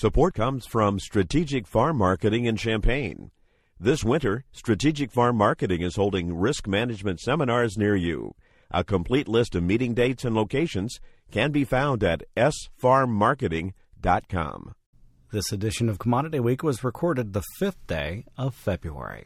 Support comes from Strategic Farm Marketing in Champaign. This winter, Strategic Farm Marketing is holding risk management seminars near you. A complete list of meeting dates and locations can be found at sfarmmarketing.com. This edition of Commodity Week was recorded the 5th day of February.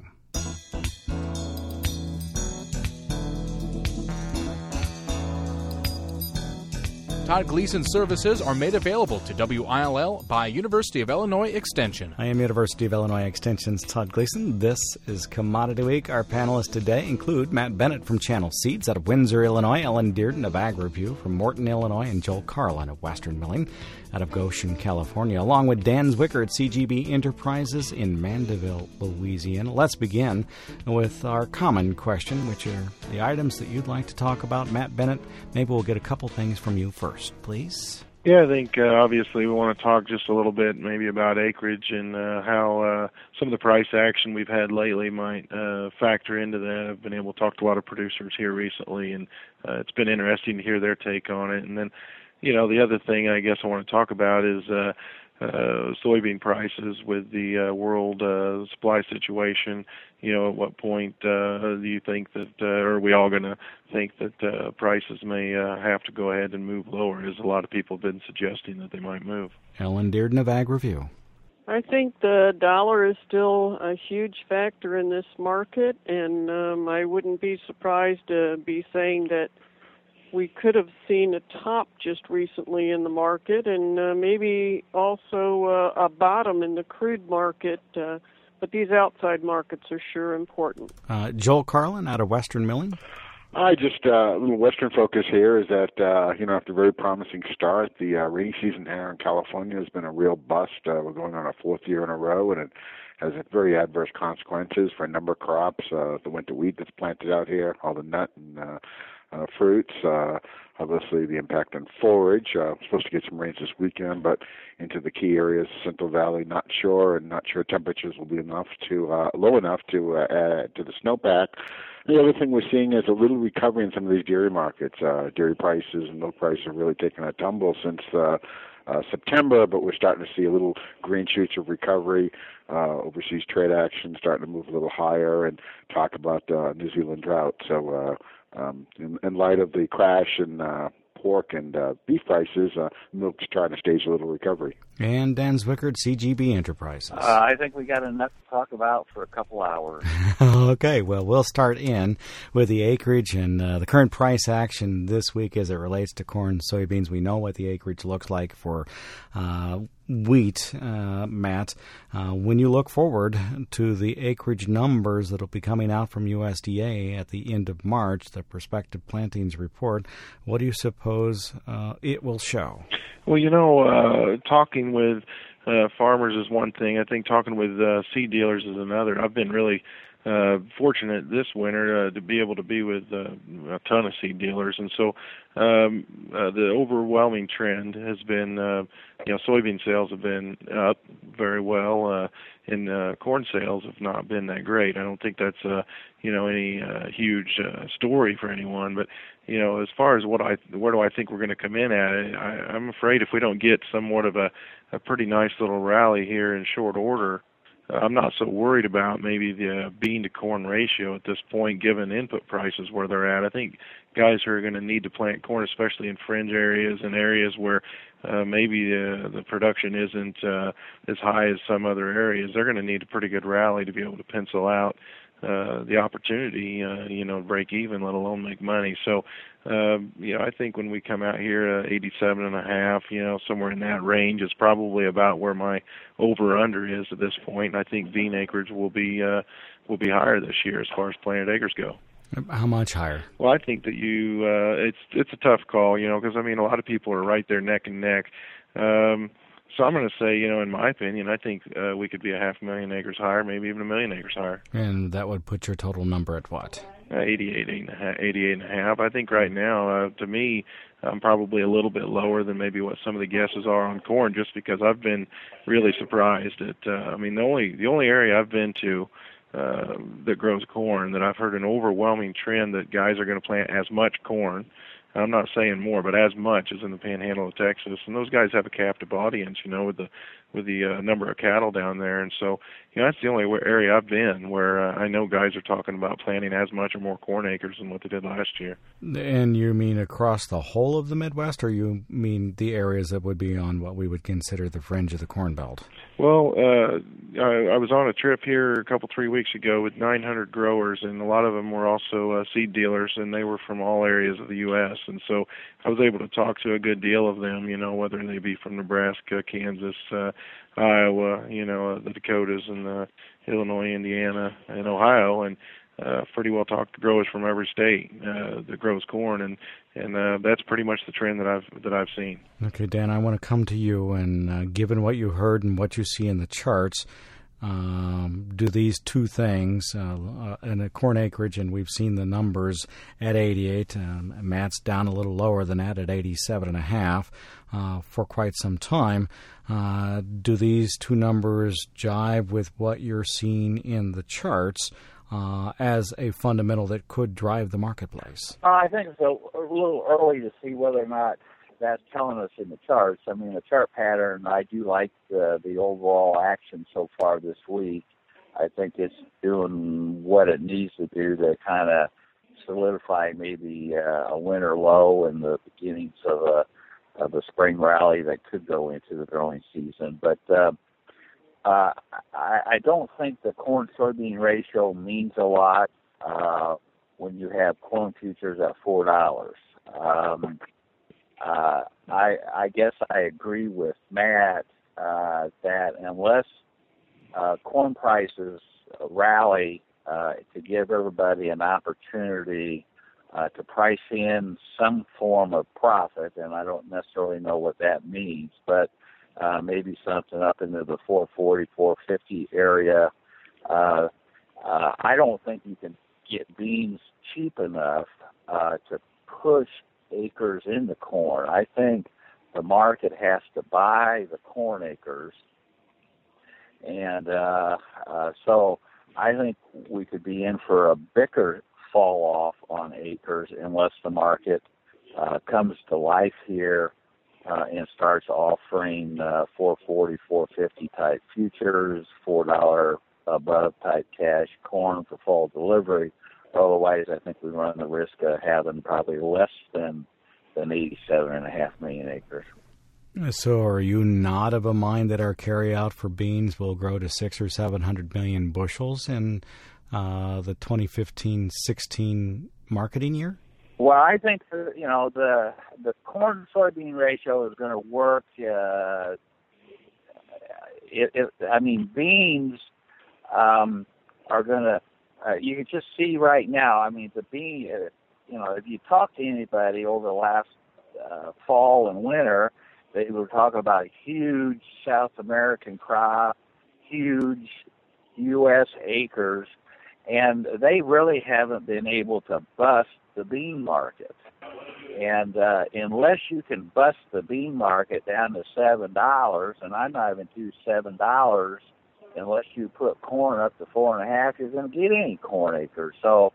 Todd Gleason services are made available to WILL by University of Illinois Extension. I am University of Illinois Extension's Todd Gleason. This is Commodity Week. Our panelists today include Matt Bennett from Channel Seeds out of Windsor, Illinois, Ellen Dearden of Ag Review from Morton, Illinois, and Joel Carlin of Western Milling out of Goshen, California, along with Dan Zwicker at CGB Enterprises in Mandeville, Louisiana. Let's begin with our common question, which are the items that you'd like to talk about. Matt Bennett, maybe we'll get a couple things from you first, please. Yeah, I think obviously we want to talk just a little bit maybe about acreage and how some of the price action we've had lately might factor into that. I've been able to talk to a lot of producers here recently, and it's been interesting to hear their take on it. And then, you know, the other thing I guess I want to talk about is soybean prices with the world supply situation. You know, at what point do you think that, are we all going to think that prices may have to go ahead and move lower, as a lot of people have been suggesting that they might move? Ellen Dearden of Ag Review. I think the dollar is still a huge factor in this market, and I wouldn't be surprised to be saying that we could have seen a top just recently in the market, and maybe also a bottom in the crude market, but these outside markets are sure important. Joel Carlin out of Western Milling. A little Western focus here is that, after a very promising start, the rainy season here in California has been a real bust. We're going on our 4th year in a row, and it has very adverse consequences for a number of crops. The winter wheat that's planted out here, all the nut and fruits, obviously the impact on forage. We're supposed to get some rains this weekend, but into the key areas, Central Valley, not sure temperatures will be low enough to add to the snowpack. The other thing we're seeing is a little recovery in some of these dairy markets. Dairy prices and milk prices have really taken a tumble since September, but we're starting to see a little green shoots of recovery. Overseas trade action starting to move a little higher, and talk about New Zealand drought. So in light of the crash in pork and beef prices, milk's trying to stage a little recovery. And Dan Zwicker, CGB Enterprises. I think we got enough to talk about for a couple hours. Okay, well, we'll start in with the acreage and the current price action this week as it relates to corn, soybeans. We know what the acreage looks like for wheat, Matt. When you look forward to the acreage numbers that will be coming out from USDA at the end of March, the prospective plantings report, what do you suppose it will show? Well, talking with farmers is one thing. I think talking with seed dealers is another. I've been really fortunate this winter to be able to be with a ton of seed dealers, and so the overwhelming trend has been, soybean sales have been up very well, and corn sales have not been that great. I don't think that's any huge story for anyone, but as far as where do I think we're going to come in at, I'm afraid if we don't get somewhat of a pretty nice little rally here in short order, I'm not so worried about maybe the bean to corn ratio at this point, given input prices where they're at. I think guys who are going to need to plant corn, especially in fringe areas and areas where maybe the production isn't as high as some other areas, they're going to need a pretty good rally to be able to pencil out the opportunity, to break even, let alone make money. So, I think when we come out here, 87.5, somewhere in that range is probably about where my over/under is at this point. And I think bean acreage will be higher this year as far as planted acres go. How much higher? Well, I think that it's a tough call, because a lot of people are right there neck and neck. So I'm going to say, in my opinion, I think we could be 500,000 acres higher, maybe even 1 million acres higher. And that would put your total number at what? 88.5. I think right now, to me, I'm probably a little bit lower than maybe what some of the guesses are on corn, just because I've been really surprised at. The only area I've been to that grows corn that I've heard an overwhelming trend that guys are going to plant as much corn. I'm not saying more, but as much as in the Panhandle of Texas. And those guys have a captive audience, with the the number of cattle down there. And so, that's the only area I've been where I know guys are talking about planting as much or more corn acres than what they did last year. And you mean across the whole of the Midwest, or you mean the areas that would be on what we would consider the fringe of the Corn Belt? Well, I was on a trip here 3 weeks ago with 900 growers, and a lot of them were also seed dealers, and they were from all areas of the U.S. And so I was able to talk to a good deal of them, whether they be from Nebraska, Kansas, Iowa, the Dakotas, and Illinois, Indiana, and Ohio, and pretty well talked to growers from every state that grows corn, and that's pretty much the trend that I've seen. Okay, Dan, I want to come to you, and given what you heard and what you see in the charts, do these two things, in a corn acreage, and we've seen the numbers at 88, Matt's down a little lower than that at 87.5 for quite some time. Do these two numbers jive with what you're seeing in the charts as a fundamental that could drive the marketplace? I think it's a little early to see whether or not that's telling us in the charts. I mean, the chart pattern, I do like the overall action so far this week. I think it's doing what it needs to do to kind of solidify maybe a winter low and the beginnings of a spring rally that could go into the growing season. But I don't think the corn-soybean ratio means a lot when you have corn futures at $4. I guess I agree with Matt that unless corn prices rally to give everybody an opportunity to price in some form of profit, and I don't necessarily know what that means, but maybe something up into the 440, 450 area. I don't think you can get beans cheap enough to push acres in the corn. I think the market has to buy the corn acres, and so I think we could be in for a bigger fall off on acres unless the market comes to life here and starts offering 440, 450 type futures, $4 above type cash corn for fall delivery. Otherwise, I think we run the risk of having probably less than 87.5 million acres. So are you not of a mind that our carryout for beans will grow to 600 or 700 million bushels in the 2015-16 marketing year? Well, I think the corn-soybean ratio is going to work. Beans are going to. You can just see right now. I mean, the bean. If you talk to anybody over the last fall and winter, they were talking about a huge South American crop, huge U.S. acres, and they really haven't been able to bust the bean market. And unless you can bust the bean market down to $7, and I'm not even to $7, unless you put corn up to 4.5, you're going to get any corn acres. So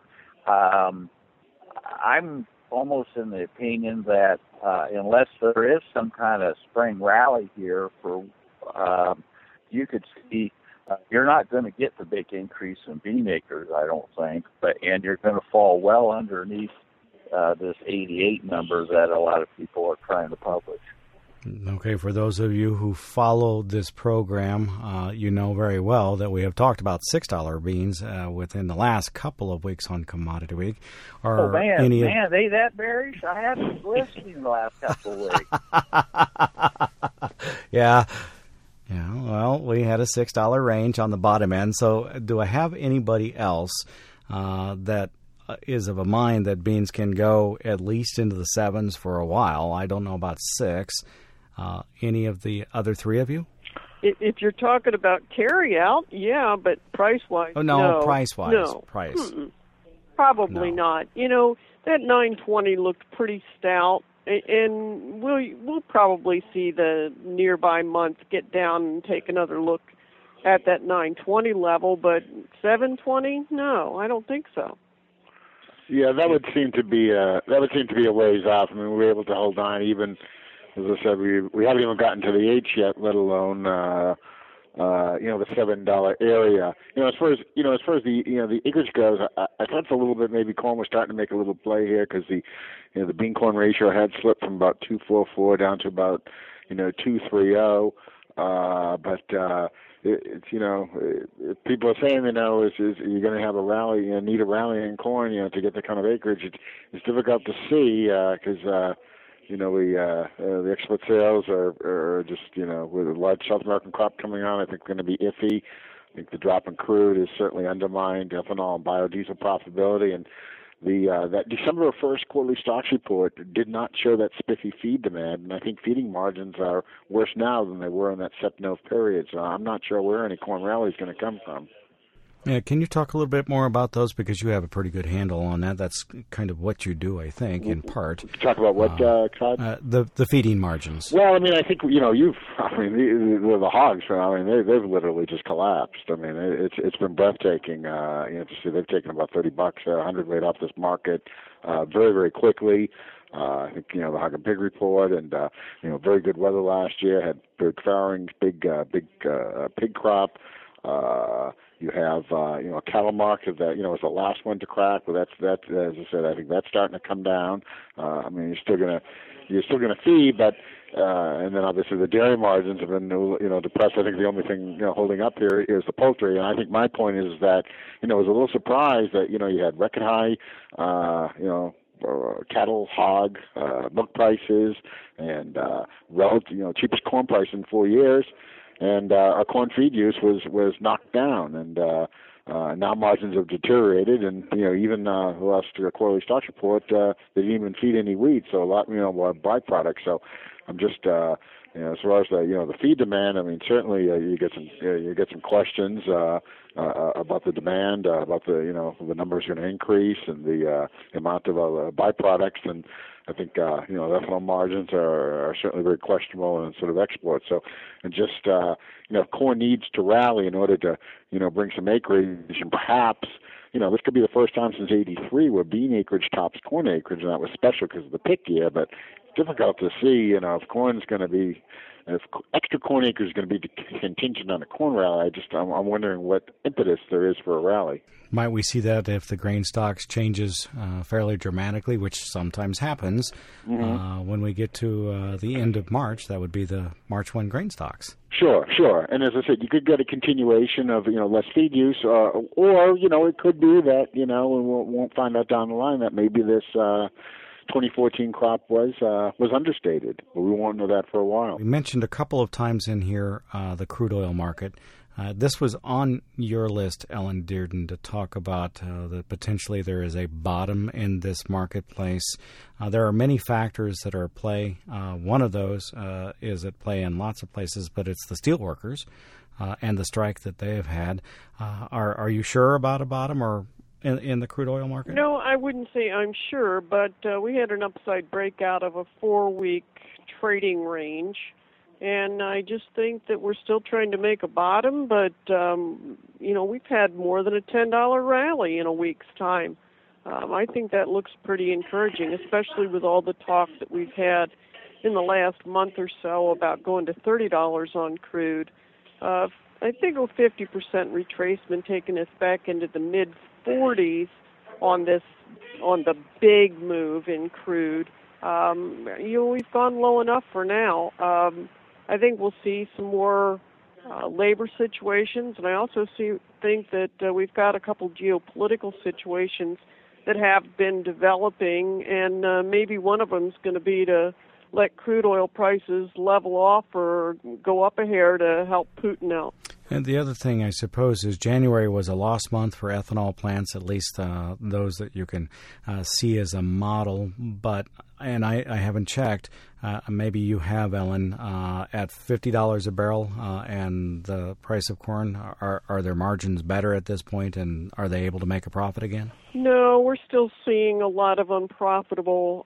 I'm almost in the opinion that unless there is some kind of spring rally here, you could see you're not going to get the big increase in bean acres, I don't think, and you're going to fall well underneath this 88 number that a lot of people are trying to publish. Okay, for those of you who follow this program, you know very well that we have talked about $6 beans within the last couple of weeks on Commodity Week. They that bearish? I haven't listened the last couple of weeks. Yeah, well, we had a $6 range on the bottom end. So do I have anybody else that is of a mind that beans can go at least into the 7s for a while? I don't know about 6. Any of the other three of you? If you're talking about carry-out, yeah, but price-wise, no. Price-wise, no. Price. Probably not. That 920 looked pretty stout, and we'll probably see the nearby month get down and take another look at that 920 level, but 720, no, I don't think so. Yeah, that would seem to be a ways off. I mean, we were able to hold on even as I said, we haven't even gotten to the 8s yet, let alone the $7 area. As far as the acreage goes, I thought a little bit maybe corn was starting to make a little play here because the bean corn ratio had slipped from about 2.44 down to about 2.30. It's people are saying is you're going to have a rally, need a rally in corn, to get the kind of acreage. It's difficult to see because. The export sales are just, with a large South American crop coming on, I think going to be iffy. I think the drop in crude has certainly undermined ethanol and biodiesel profitability. And that December 1st quarterly stocks report did not show that spiffy feed demand. And I think feeding margins are worse now than they were in that SEPNOV period. So I'm not sure where any corn rally is going to come from. Yeah, can you talk a little bit more about those, because you have a pretty good handle on that? That's kind of what you do, I think, in part. Talk about what, Todd? The feeding margins. Well, I think the hogs. They've literally just collapsed. It's been breathtaking. To see they've taken about $30 a hundredweight off this market very, very quickly. I think the Hog and Pig report, and very good weather last year. Had big farrowing, big pig crop. You have a cattle market that is the last one to crack, but that's as I said, I think that's starting to come down. You're still gonna feed, but and then obviously the dairy margins have been depressed. I think the only thing holding up here is the poultry, and I think my point is that I was a little surprised that you had record high cattle, hog, milk prices, and relative cheapest corn price in 4 years. And our corn feed use was knocked down, and now margins have deteriorated. And even the last quarterly stocks report, they didn't even feed any wheat, so a lot more byproducts. So I'm just as far as the feed demand, certainly you get some questions about the demand, about the numbers going to increase, and the amount of byproducts. And I think ethanol margins are certainly very questionable in sort of exports. So, and just corn needs to rally in order to bring some acreage, and perhaps this could be the first time since '83 where bean acreage tops corn acreage, and that was special because of the pick year. But it's difficult to see if corn's going to be. If extra corn acres is going to be contingent on a corn rally, I'm wondering what impetus there is for a rally. Might we see that if the grain stocks changes fairly dramatically, which sometimes happens, when we get to the end of March? That would be the March 1 grain stocks. Sure. And as I said, you could get a continuation of less feed use, or it could be that and we won't find out down the line that maybe this 2014 crop was understated, but we won't know that for a while. We mentioned a couple of times in here the crude oil market. This was on your list, Ellen Dearden, to talk about that potentially there is a bottom in this marketplace. There are many factors that are at play. One of those is at play in lots of places, but it's the steelworkers and the strike that they have had. Are you sure about a bottom or in the crude oil market? No, I wouldn't say I'm sure, but we had an upside breakout of a 4-week trading range, and I just think that we're still trying to make a bottom, but, we've had more than a $10 rally in a week's time. I think that looks pretty encouraging, especially with all the talk that we've had in the last month or so about going to $30 on crude. I think a 50% retracement taking us back into the mid-40s on the big move in crude. We've gone low enough for now. I think we'll see some more labor situations, and I also think that we've got a couple geopolitical situations that have been developing, and maybe one of them is going to be to let crude oil prices level off or go up a hair to help Putin out. And the other thing, I suppose, is January was a lost month for ethanol plants, at least those that you can see as a model. But, and I haven't checked, maybe you have, Ellen, at $50 a barrel and the price of corn, are their margins better at this point, and are they able to make a profit again? No, we're still seeing a lot of unprofitable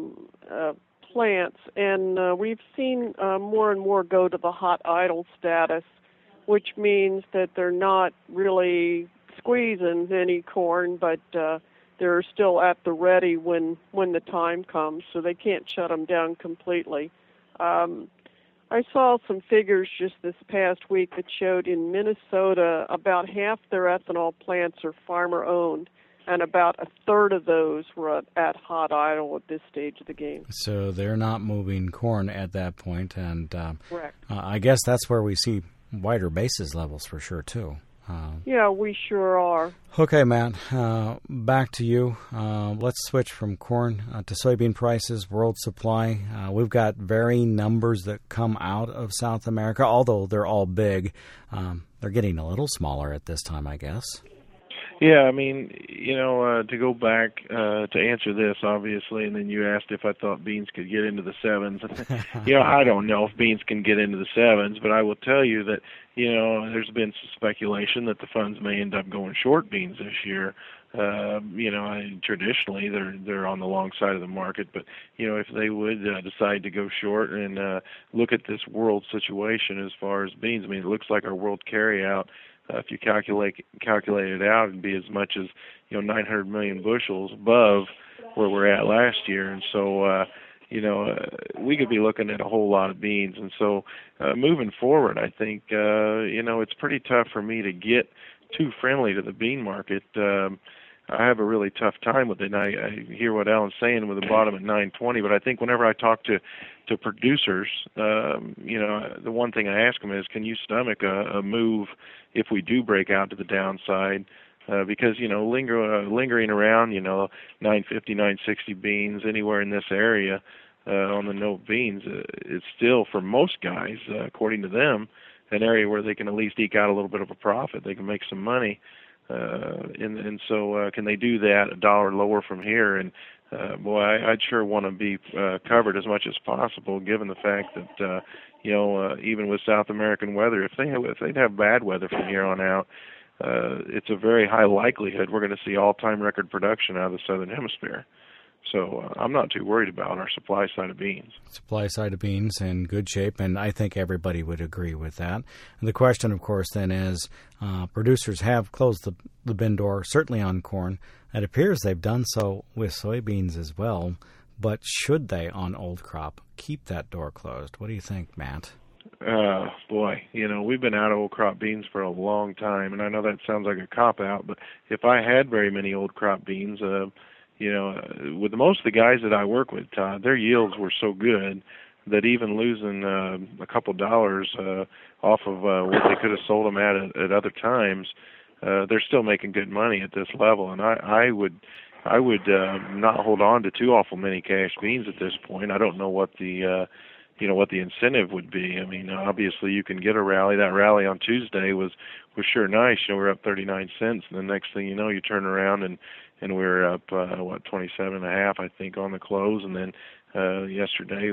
plants, and we've seen more and more go to the hot idle status, which means that they're not really squeezing any corn, but they're still at the ready when the time comes, so they can't shut them down completely. I saw some figures just this past week that showed in Minnesota about half their ethanol plants are farmer-owned, and about a third of those were at hot idle at this stage of the game. So they're not moving corn at that point, and Correct. I guess that's where we see wider basis levels for sure, too. Yeah, we sure are. Okay, Matt, back to you. Let's switch from corn to soybean prices, world supply. We've got varying numbers that come out of South America, although they're all big. They're getting a little smaller at this time, I guess. Yeah, I mean, to go back to answer this, obviously, and then you asked if I thought beans could get into the sevens. I don't know if beans can get into the sevens, but I will tell you that, there's been some speculation that the funds may end up going short beans this year. Traditionally they're on the long side of the market, but if they would decide to go short and look at this world situation as far as beans, I mean, it looks like our world carryout, if you calculate it out, it'd be as much as 900 million bushels above where we're at last year, and so we could be looking at a whole lot of beans. And so moving forward, I think it's pretty tough for me to get too friendly to the bean market. I have a really tough time with it, and I hear what Alan's saying with the bottom at 920, but I think whenever I talk to producers, the one thing I ask them is, can you stomach a move if we do break out to the downside? Because, lingering around, 950, 960 beans, anywhere in this area on the note beans, it's still, for most guys, according to them, an area where they can at least eke out a little bit of a profit. They can make some money. And so can they do that $1 lower from here? And I'd sure want to be covered as much as possible, given the fact that even with South American weather, if they'd have bad weather from here on out, it's a very high likelihood we're going to see all-time record production out of the Southern Hemisphere. So I'm not too worried about our supply side of beans. Supply side of beans in good shape, and I think everybody would agree with that. And the question, of course, then is producers have closed the bin door, certainly on corn. It appears they've done so with soybeans as well, but should they, on old crop, keep that door closed? What do you think, Matt? We've been out of old crop beans for a long time, and I know that sounds like a cop-out, but if I had very many old crop beans, with most of the guys that I work with, Todd, their yields were so good that even losing a couple dollars off of what they could have sold them at other times, they're still making good money at this level. And I would not hold on to too awful many cash beans at this point. I don't know what the incentive would be. I mean, obviously you can get a rally. That rally on Tuesday was sure nice. We're up 39 cents, and the next thing you know, you turn around and we're up 27.5, I think, on the close. And then yesterday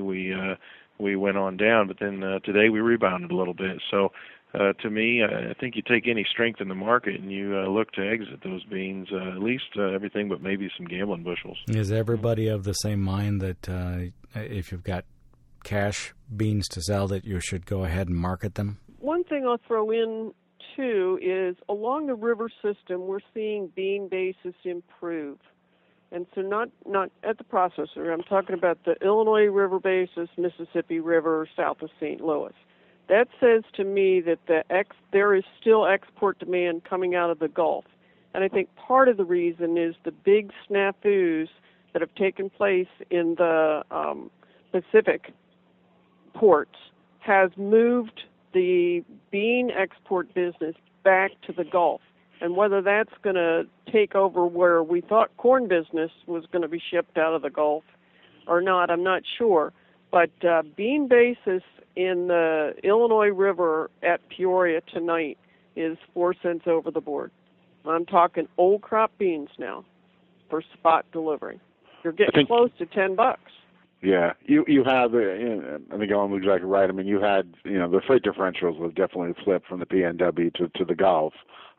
we went on down, but then today we rebounded a little bit. So to me, I think you take any strength in the market and you look to exit those beans, at least everything but maybe some gambling bushels. Is everybody of the same mind that if you've got cash beans to sell, that you should go ahead and market them? One thing I'll throw in too is along the river system we're seeing bean basis improve, and so not at the processor. I'm talking about the Illinois River basis, Mississippi River, south of St. Louis. That says to me that there is still export demand coming out of the Gulf, and I think part of the reason is the big snafus that have taken place in the Pacific ports has moved the bean export business back to the Gulf. And whether that's going to take over where we thought corn business was going to be shipped out of the Gulf or not, I'm not sure. But bean basis in the Illinois River at Peoria tonight is 4 cents over the board. I'm talking old crop beans now for spot delivery. You're getting close to $10. Yeah, you have, I think Ellen was exactly right. I mean, you had, the freight differentials was definitely flipped from the PNW to the Gulf.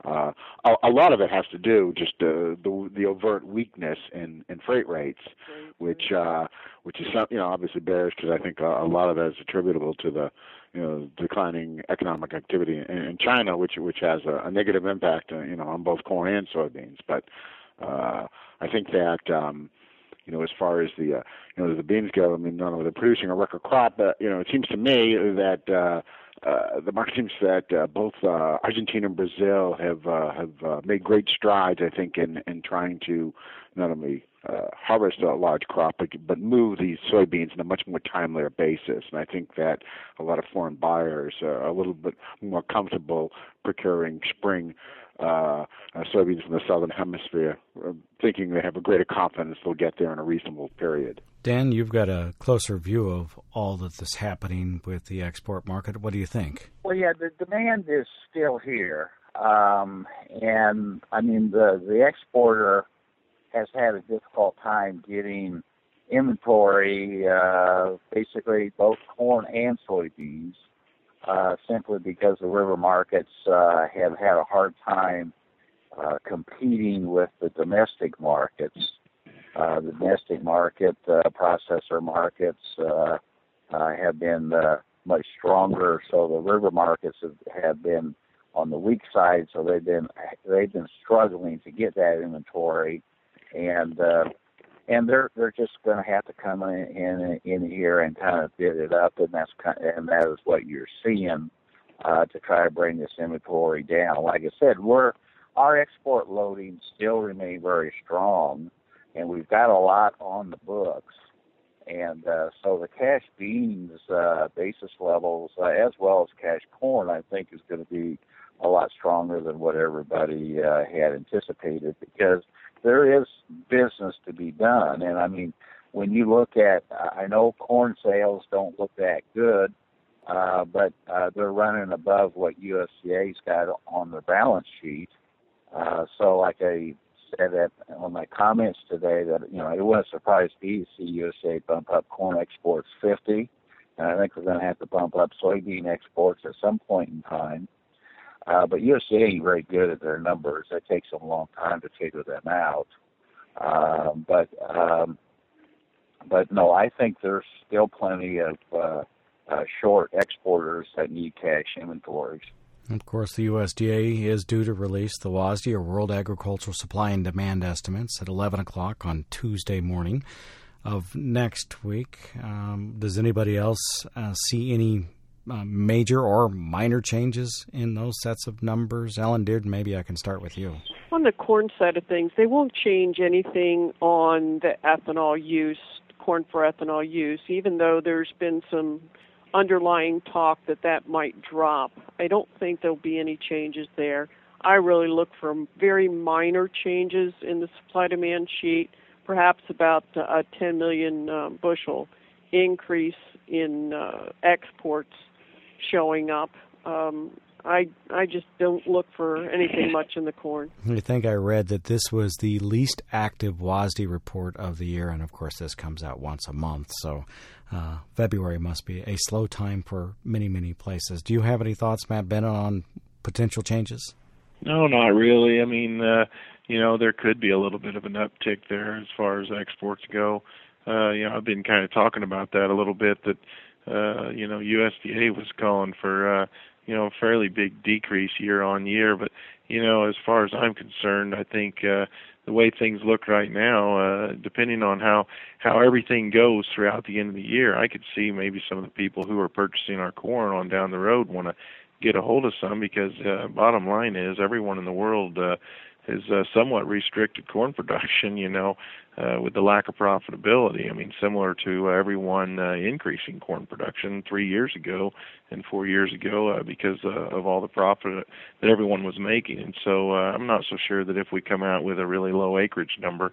A lot of it has to do just the overt weakness in freight rates, which is something, obviously bearish, because I think a lot of that is attributable to the declining economic activity in China, which has a negative impact on both corn and soybeans. But I think that as far as the beans go, I mean, not only they're producing a record crop, but it seems to me that the market seems that both Argentina and Brazil have made great strides, I think, in trying to not only harvest a large crop, but move these soybeans on a much more timelier basis. And I think that a lot of foreign buyers are a little bit more comfortable procuring spring soybeans from the southern hemisphere, thinking they have a greater confidence they'll get there in a reasonable period. Dan, you've got a closer view of all that is happening with the export market. What do you think? Well, yeah, the demand is still here. And, I mean, the exporter has had a difficult time getting inventory, basically both corn and soybeans, simply because the river markets have had a hard time competing with the domestic markets. The domestic market, processor markets have been much stronger, so the river markets have been on the weak side, so they've been struggling to get that inventory, and they're just going to have to come in here and kind of bid it up, and that is what you're seeing to try to bring this inventory down. Like I said, our export loadings still remain very strong, and we've got a lot on the books, and so the cash beans basis levels, as well as cash corn, I think is going to be a lot stronger than what everybody had anticipated, because there is business to be done. And I mean, when you look at, I know corn sales don't look that good, but they're running above what USDA's got on their balance sheet. So like I said on my comments today, that it wouldn't surprise me to see USA bump up corn exports 50, and I think we're going to have to bump up soybean exports at some point in time. But USDA ain't very good at their numbers. It takes them a long time to figure them out. But no, I think there's still plenty of short exporters that need cash inventories. Of course, the USDA is due to release the WASDE, or World Agricultural Supply and Demand Estimates, at 11 o'clock on Tuesday morning of next week. Does anybody else see any major or minor changes in those sets of numbers? Ellen Dearden, maybe I can start with you. On the corn side of things, they won't change anything on the ethanol use, corn for ethanol use, even though there's been some underlying talk that might drop. I don't think there'll be any changes there. I really look for very minor changes in the supply-demand sheet, perhaps about a 10 million bushel increase in exports showing up. I just don't look for anything much in the corn. I think I read that this was the least active WASDE report of the year, and of course this comes out once a month, so February must be a slow time for many, many places. Do you have any thoughts, Matt Bennett, on potential changes? No, not really. I mean, there could be a little bit of an uptick there as far as exports go. I've been kind of talking about that a little bit, that USDA was calling for a fairly big decrease year on year, but as far as I'm concerned, I think the way things look right now, depending on how everything goes throughout the end of the year, I could see maybe some of the people who are purchasing our corn on down the road want to get a hold of some, because bottom line is everyone in the world has somewhat restricted corn production, with the lack of profitability. I mean, similar to everyone increasing corn production 3 years ago and 4 years ago because of all the profit that everyone was making. And so I'm not so sure that if we come out with a really low acreage number,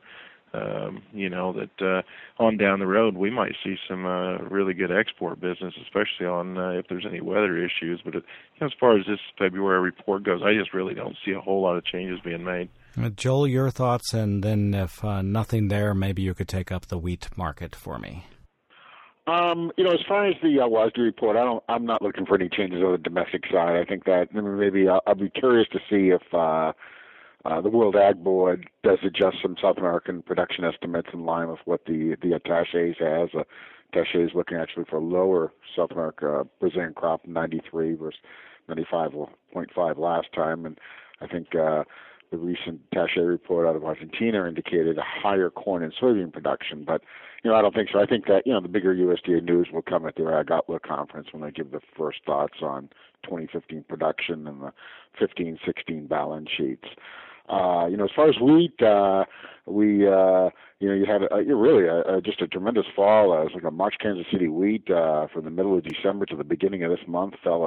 that on down the road we might see some really good export business, especially on if there's any weather issues. But as far as this February report goes, I just really don't see a whole lot of changes being made. Joel, your thoughts, and then if nothing there, maybe you could take up the wheat market for me. As far as the WASDE report, I'm not looking for any changes on the domestic side. I think that maybe I'll be curious to see if the World Ag Board does adjust some South American production estimates in line with what the attaches has. Attache is looking actually for lower South America Brazilian crop, 93 versus 95.5 last time, and I think the recent Taché report out of Argentina indicated a higher corn and soybean production, but I don't think so. I think that the bigger USDA news will come at their Ag Outlook conference when they give the first thoughts on 2015 production and the 15-16 balance sheets. As far as wheat, you had just a tremendous fall. It was like a March Kansas City wheat from the middle of December to the beginning of this month fell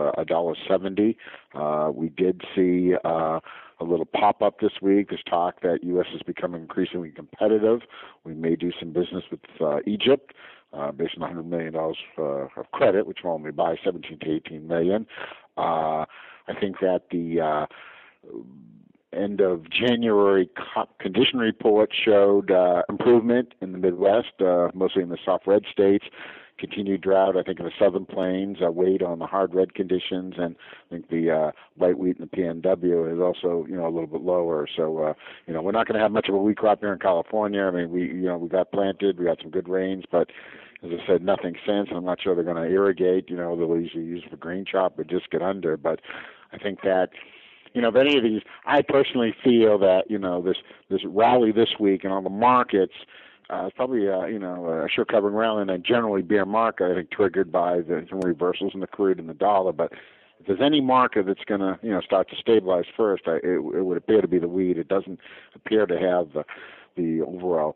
$1.70. We did see a little pop-up this week. There's talk that U.S. is becoming increasingly competitive. We may do some business with Egypt based on $100 million of credit, which will only buy 17 to 18 million. I think that the end of January condition report showed improvement in the Midwest, mostly in the soft red states. Continued drought, I think, in the southern plains weighed on the hard red conditions, and I think the white wheat in the PNW is also, a little bit lower. So, we're not going to have much of a wheat crop here in California. I mean, we got planted, we got some good rains, but as I said, nothing since. I'm not sure they're going to irrigate. They'll usually use for grain chop, but just get under. But I think that, if any of these, I personally feel that, this rally this week and all the markets, it's probably, a short covering rally and a generally bear market, I think, triggered by some reversals in the crude and the dollar. But if there's any market that's going to, start to stabilize first, it would appear to be the wheat. It doesn't appear to have the overall,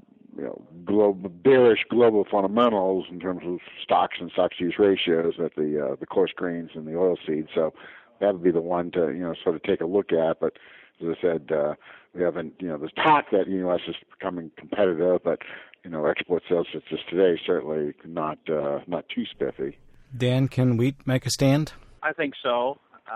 bearish global fundamentals in terms of stocks and stocks-to-use ratios that the coarse grains and the oil seeds. So that would be the one to, sort of take a look at. But as I said, we haven't, there's talk that the U.S. is becoming competitive, but, export sales just today certainly not too spiffy. Dan, can wheat make a stand? I think so.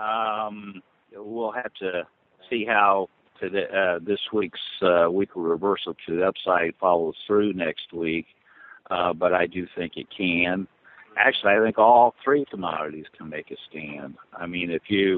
We'll have to see how this week's weekly reversal to the upside follows through next week, but I do think it can. Actually, I think all three commodities can make a stand. I mean, if you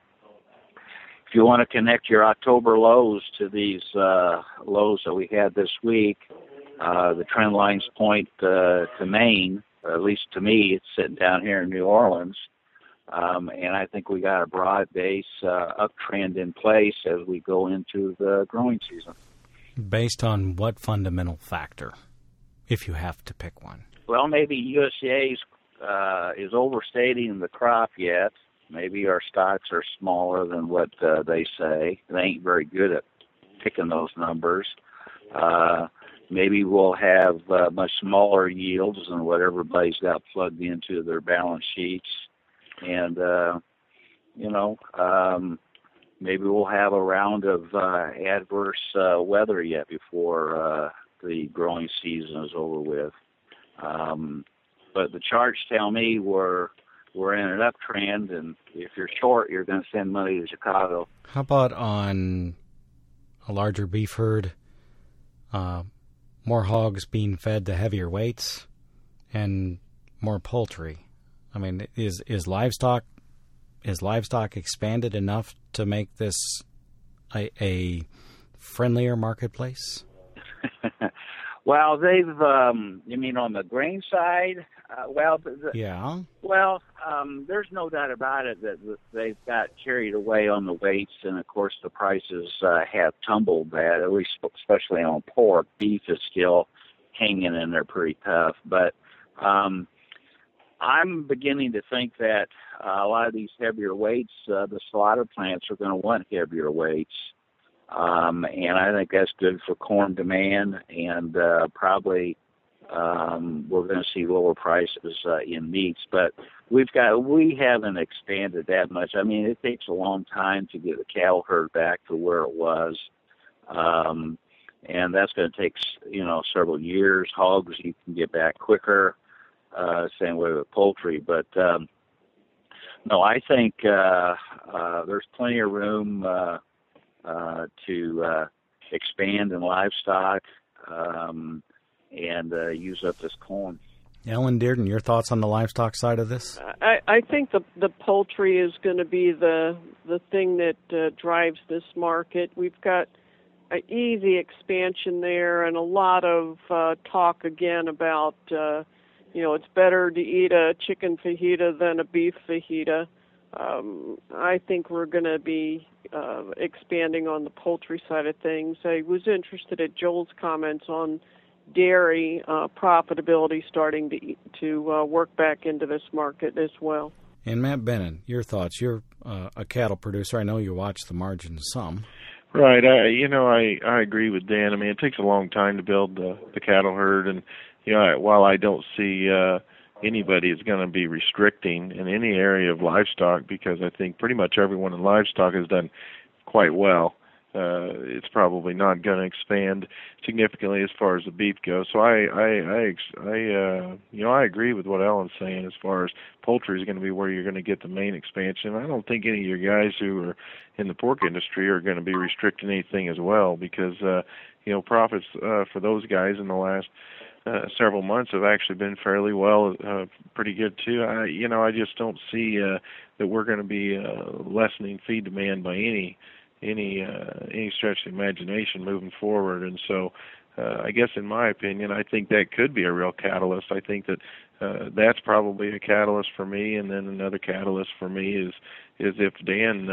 want to connect your October lows to these lows that we had this week, the trend lines point to Maine. At least to me, it's sitting down here in New Orleans, and I think we got a broad base uptrend in place as we go into the growing season. Based on what fundamental factor, if you have to pick one? Well, maybe USDA is overstating the crop yet. Maybe our stocks are smaller than what they say. They ain't very good at picking those numbers. Maybe we'll have much smaller yields than what everybody's got plugged into their balance sheets. And, maybe we'll have a round of adverse weather yet before the growing season is over with. But the charts tell me we're in an uptrend, and if you're short, you're going to send money to Chicago. How about on a larger beef herd, more hogs being fed to heavier weights, and more poultry? I mean, is livestock expanded enough to make this a friendlier marketplace? Well, they've, you mean on the grain side? Yeah. Well, there's no doubt about it that they've got carried away on the weights, and of course the prices have tumbled that, at least especially on pork. Beef is still hanging in there pretty tough, but I'm beginning to think that a lot of these heavier weights, the slaughter plants are going to want heavier weights. And I think that's good for corn demand, and probably we're going to see lower prices in meats. But we haven't expanded that much. I mean, it takes a long time to get the cattle herd back to where it was, and that's going to take several years. Hogs you can get back quicker. Same way with poultry, but no, I think there's plenty of room to expand in livestock and use up this corn. Ellen Dearden, your thoughts on the livestock side of this? I think the poultry is going to be the thing that drives this market. We've got an easy expansion there, and a lot of talk again about it's better to eat a chicken fajita than a beef fajita. I think we're going to be expanding on the poultry side of things. I was interested in Joel's comments on dairy profitability starting to work back into this market as well. And Matt Bennett, your thoughts. You're a cattle producer. I know you watch the margins some. Right. I agree with Dan. I mean, it takes a long time to build the cattle herd, and while I don't see anybody is going to be restricting in any area of livestock, because I think pretty much everyone in livestock has done quite well. It's probably not going to expand significantly as far as the beef goes. So I agree with what Ellen's saying as far as poultry is going to be where you're going to get the main expansion. I don't think any of your guys who are in the pork industry are going to be restricting anything as well, because profits for those guys in the last several months have actually been fairly well, pretty good too. I just don't see that we're going to be lessening feed demand by any stretch of the imagination moving forward. And so I guess in my opinion, I think that could be a real catalyst. I think that that's probably a catalyst for me, and then another catalyst for me is if Dan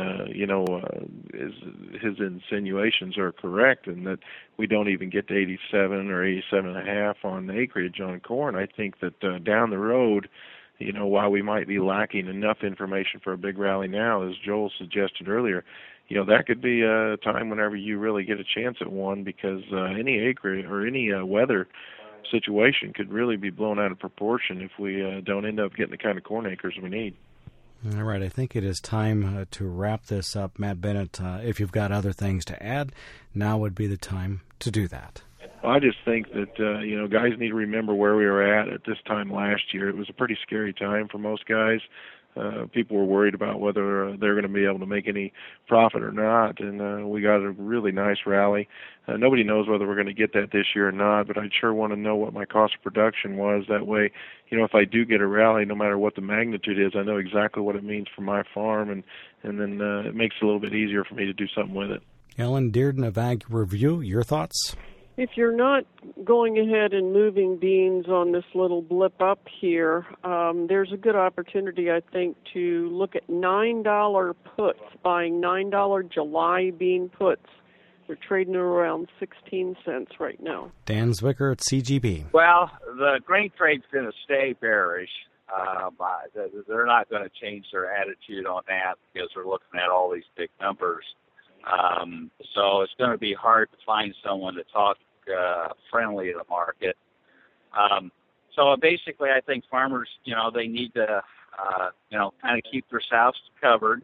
his insinuations are correct, and that we don't even get to 87 or 87.5 on acreage on corn. I think that down the road, while we might be lacking enough information for a big rally now, as Joel suggested earlier, that could be a time whenever you really get a chance at one, because any acreage or any weather situation could really be blown out of proportion if we don't end up getting the kind of corn acres we need. All right, I think it is time to wrap this up. Matt Bennett, if you've got other things to add, now would be the time to do that. Well, I just think that, guys need to remember where we were at this time last year. It was a pretty scary time for most guys. People were worried about whether they're going to be able to make any profit or not, and we got a really nice rally. Nobody knows whether we're going to get that this year or not, but I'd sure want to know what my cost of production was. That way, if I do get a rally, no matter what the magnitude is, I know exactly what it means for my farm, and then it makes it a little bit easier for me to do something with it. Ellen Dearden of Ag Review, your thoughts? If you're not going ahead and moving beans on this little blip up here, there's a good opportunity, I think, to look at $9 puts, buying $9 July bean puts. They're trading around 16 cents right now. Dan Zwicker at CGB. Well, the grain trade's going to stay bearish. They're not going to change their attitude on that because they're looking at all these big numbers. So it's going to be hard to find someone to talk friendly to the market. So basically, I think farmers, they need to, kind of keep themselves covered.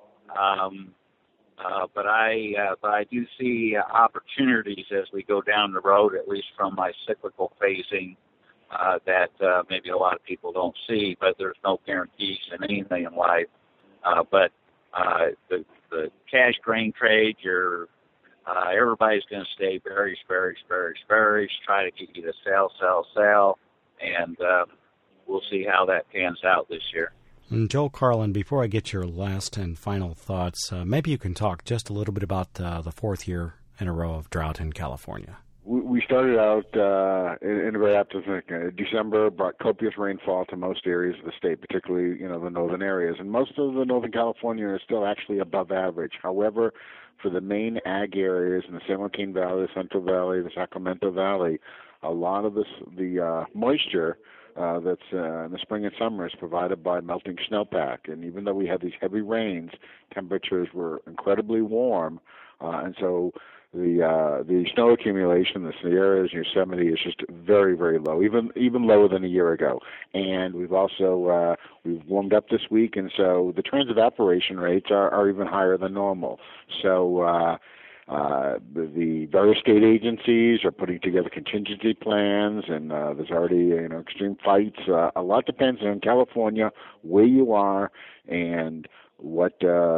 But I do see opportunities as we go down the road, at least from my cyclical phasing, that maybe a lot of people don't see. But there's no guarantees in anything in life. But the cash grain trade, everybody's going to stay bearish, try to get you to sell, and we'll see how that pans out this year. And Joel Carlin, before I get your last and final thoughts, maybe you can talk just a little bit about the fourth year in a row of drought in California. We started out in a very optimistic December, brought copious rainfall to most areas of the state, particularly the northern areas, and most of the Northern California is still actually above average. However, for the main ag areas in the San Joaquin Valley, the Central Valley, the Sacramento Valley, a lot of the moisture that's in the spring and summer is provided by melting snowpack. And even though we had these heavy rains, temperatures were incredibly warm, and so the snow accumulation in the Sierras and Yosemite is just very, very low, even lower than a year ago. And we've also we've warmed up this week, and so the transevaporation rates are even higher than normal. So the various state agencies are putting together contingency plans, and there's already extreme fights. A lot depends on California, where you are, and what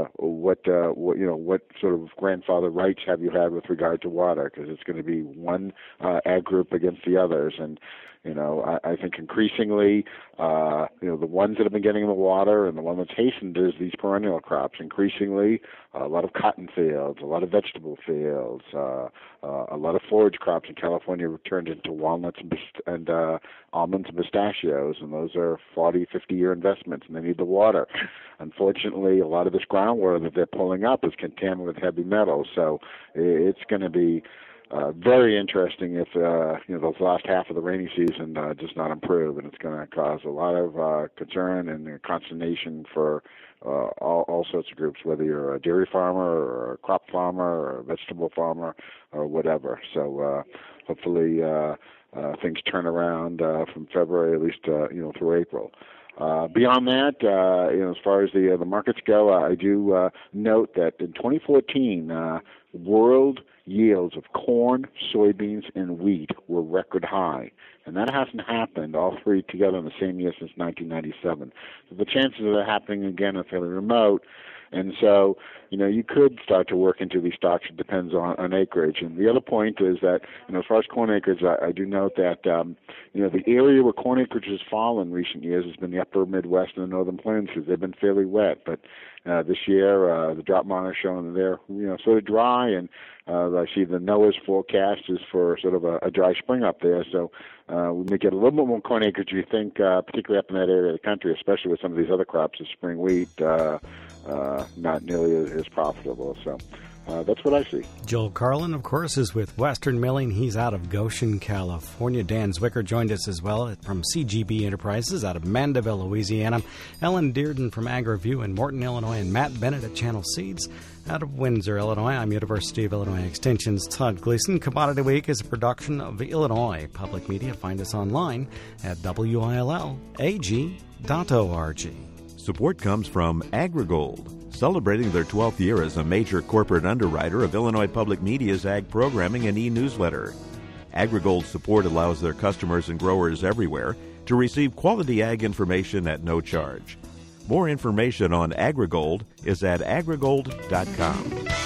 sort of grandfather rights have you had with regard to water, because it's going to be one ag group against the others. And I think increasingly, the ones that have been getting in the water and the one that's hastened is these perennial crops. Increasingly, a lot of cotton fields, a lot of vegetable fields, a lot of forage crops in California have turned into walnuts and almonds and pistachios, and those are 40, 50-year investments, and they need the water. Unfortunately, a lot of this groundwater that they're pulling up is contaminated with heavy metals, so it's going to be very interesting if those last half of the rainy season does not improve, and it's going to cause a lot of concern and consternation for all sorts of groups, whether you're a dairy farmer or a crop farmer or a vegetable farmer or whatever. So hopefully things turn around from February at least through April. Beyond that, as far as the markets go, I do note that in 2014, world yields of corn, soybeans, and wheat were record high. And that hasn't happened, all three together in the same year since 1997. So the chances of that happening again are fairly remote. And so, you could start to work into these stocks. It depends on acreage. And the other point is that, as far as corn acreage, I do note that, the area where corn acreage has fallen in recent years has been the upper Midwest and the northern plains because they've been fairly wet. But this year, the drought monitor showing that they're, sort of dry. And I see the NOAA's forecast is for sort of a dry spring up there. So we may get a little bit more corn acreage, you think, particularly up in that area of the country, especially with some of these other crops, the spring wheat, not nearly as profitable. So that's what I see. Joel Carlin, of course, is with Western Milling. He's out of Goshen, California. Dan Zwicker joined us as well from CGB Enterprises out of Mandeville, Louisiana. Ellen Dearden from AgriView in Morton, Illinois, and Matt Bennett at Channel Seeds out of Windsor, Illinois. I'm University of Illinois Extension's Todd Gleason. Commodity Week is a production of Illinois Public Media. Find us online at WILLAG.org. Support comes from AgriGold, celebrating their 12th year as a major corporate underwriter of Illinois Public Media's ag programming and e-newsletter. AgriGold's support allows their customers and growers everywhere to receive quality ag information at no charge. More information on AgriGold is at agrigold.com.